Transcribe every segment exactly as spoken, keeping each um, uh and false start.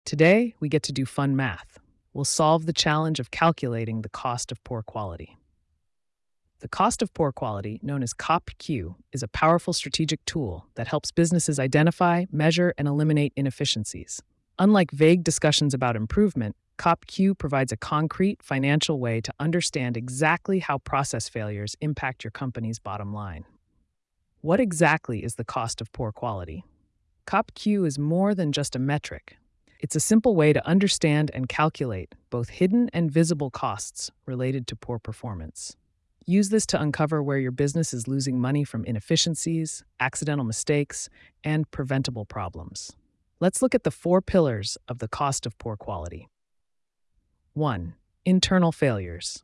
Today, we get to do fun math. We'll solve the challenge of calculating the cost of poor quality. The cost of poor quality, known as C O P Q, is a powerful strategic tool that helps businesses identify, measure, and eliminate inefficiencies. Unlike vague discussions about improvement, C O P Q provides a concrete, financial way to understand exactly how process failures impact your company's bottom line. What exactly is the cost of poor quality? C O P Q is more than just a metric. It's a simple way to understand and calculate both hidden and visible costs related to poor performance. Use this to uncover where your business is losing money from inefficiencies, accidental mistakes, and preventable problems. Let's look at the four pillars of the cost of poor quality. one. Internal failures.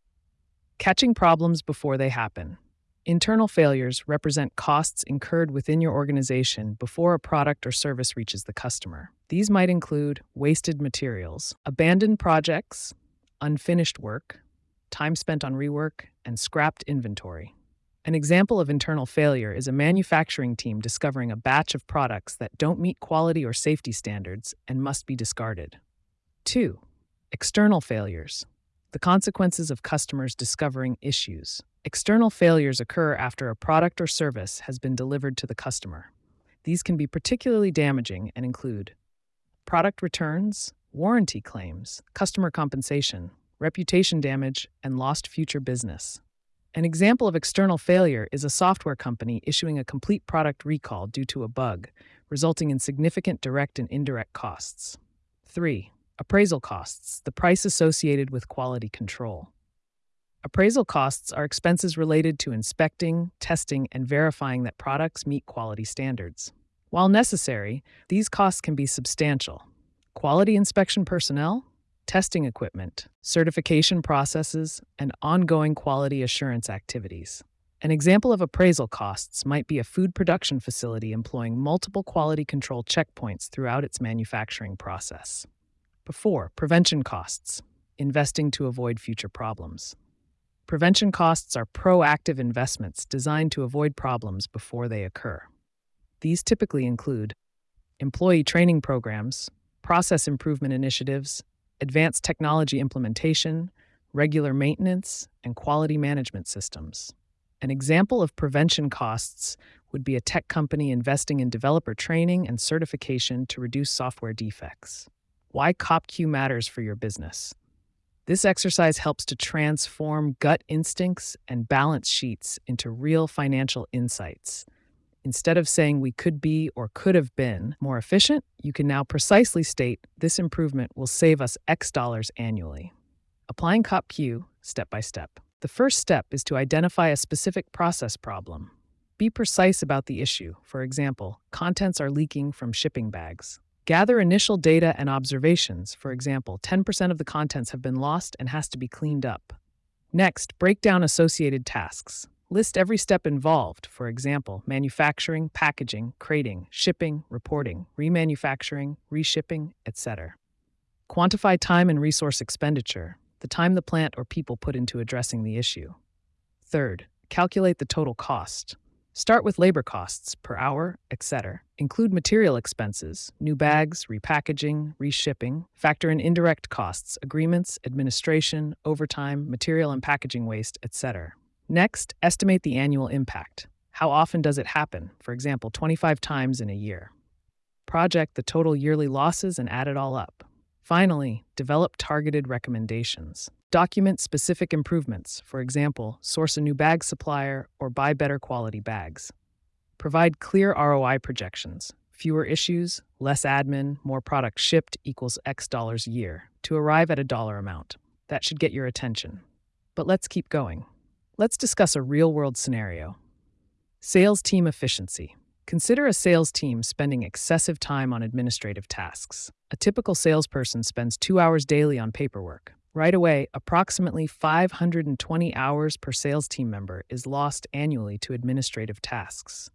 Catching problems before they happen. Internal failures represent costs incurred within your organization before a product or service reaches the customer. These might include wasted materials, abandoned projects, unfinished work, time spent on rework, and scrapped inventory. An example of internal failure is a manufacturing team discovering a batch of products that don't meet quality or safety standards and must be discarded. two. External failures. The consequences of customers discovering issues. External failures occur after a product or service has been delivered to the customer. These can be particularly damaging and include product returns, warranty claims, customer compensation, reputation damage, and lost future business. An example of external failure is a software company issuing a complete product recall due to a bug, resulting in significant direct and indirect costs. three. Appraisal costs, the price associated with quality control. Appraisal costs are expenses related to inspecting, testing, and verifying that products meet quality standards. While necessary, these costs can be substantial. Quality inspection personnel, testing equipment, certification processes, and ongoing quality assurance activities. An example of appraisal costs might be a food production facility employing multiple quality control checkpoints throughout its manufacturing process. four. Prevention costs, investing to avoid future problems. Prevention costs are proactive investments designed to avoid problems before they occur. These typically include employee training programs, process improvement initiatives, advanced technology implementation, regular maintenance, and quality management systems. An example of prevention costs would be a tech company investing in developer training and certification to reduce software defects. Why C O P Q matters for your business. This exercise helps to transform gut instincts and balance sheets into real financial insights. Instead of saying we could be or could have been more efficient, you can now precisely state this improvement will save us X dollars annually. Applying C O P Q step by step. The first step is to identify a specific process problem. Be precise about the issue. For example, contents are leaking from shipping bags. Gather initial data and observations. For example, ten percent of the contents have been lost and has to be cleaned up. Next, break down associated tasks. List every step involved. For example, manufacturing, packaging, crating, shipping, reporting, remanufacturing, reshipping, et cetera. Quantify time and resource expenditure, the time the plant or people put into addressing the issue. Third, calculate the total cost. Start with labor costs per hour, et cetera. Include material expenses, new bags, repackaging, reshipping. Factor in indirect costs, agreements, administration, overtime, material and packaging waste, et cetera. Next, estimate the annual impact. How often does it happen? For example, twenty-five times in a year. Project the total yearly losses and add it all up. Finally, develop targeted recommendations. Document specific improvements. For example, source a new bag supplier or buy better quality bags. Provide clear R O I projections. Fewer issues, less admin, more product shipped equals X dollars a year to arrive at a dollar amount. That should get your attention. But let's keep going. Let's discuss a real-world scenario. Sales team efficiency. Consider a sales team spending excessive time on administrative tasks. A typical salesperson spends two hours daily on paperwork. Right away, approximately five hundred twenty hours per sales team member is lost annually to administrative tasks.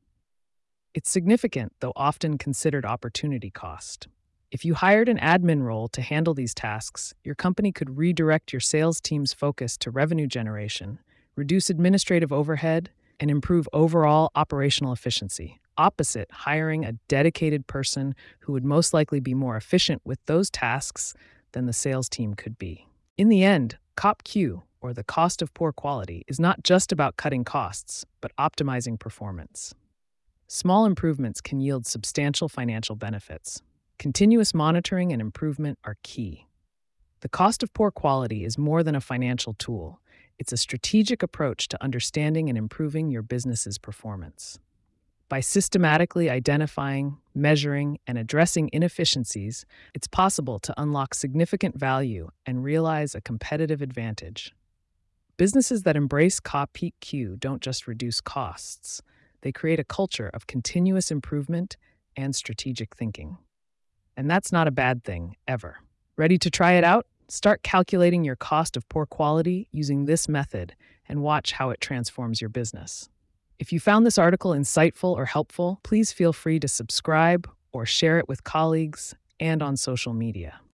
It's significant, though often considered opportunity cost. If you hired an admin role to handle these tasks, your company could redirect your sales team's focus to revenue generation, reduce administrative overhead, and improve overall operational efficiency. opposite hiring a dedicated person who would most likely be more efficient with those tasks than the sales team could be. In the end, C O P Q, or the cost of poor quality, is not just about cutting costs, but optimizing performance. Small improvements can yield substantial financial benefits. Continuous monitoring and improvement are key. The cost of poor quality is more than a financial tool. It's a strategic approach to understanding and improving your business's performance. By systematically identifying, measuring, and addressing inefficiencies, it's possible to unlock significant value and realize a competitive advantage. Businesses that embrace C O P Q don't just reduce costs, they create a culture of continuous improvement and strategic thinking. And that's not a bad thing, ever. Ready to try it out? Start calculating your cost of poor quality using this method and watch how it transforms your business. If you found this article insightful or helpful, please feel free to subscribe or share it with colleagues and on social media.